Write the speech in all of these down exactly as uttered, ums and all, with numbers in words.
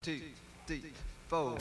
two, three, four.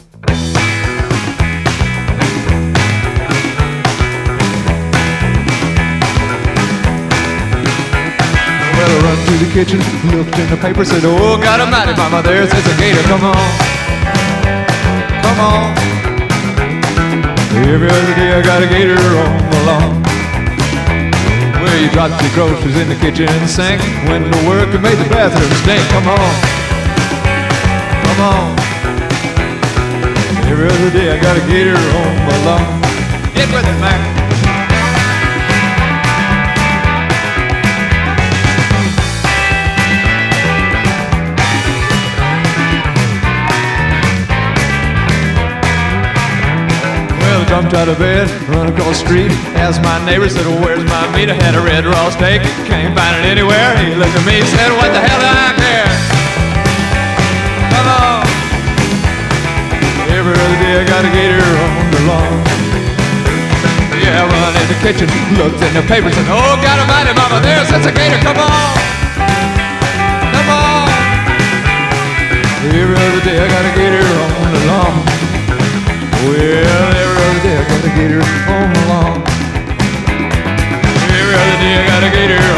Well, I run through the kitchen, looked in the paper, said, oh, God almighty, mama, there's a gator, come on, come on. Every other day I got a gator on the lawn. Well, you dropped your groceries in the kitchen sink, went to work and made the bathroom stink, come on, come on. Every other day I got a gator on my lawn. Get with it, Mac. Jumped out of bed, run across the street, asked my neighbor, said, well, where's my meat? I had a red raw steak, can't find it anywhere. He looked at me and said, what the hell do I care? Come on. Every other day I got a gator on the lawn. Yeah, I run in the kitchen, looked in the paper, said, oh, God almighty, mama, there's such a gator, come on. Come on. Every other day I got a gator on the lawn. Well, every other day I got a gator on the lawn. Every other day I got a gator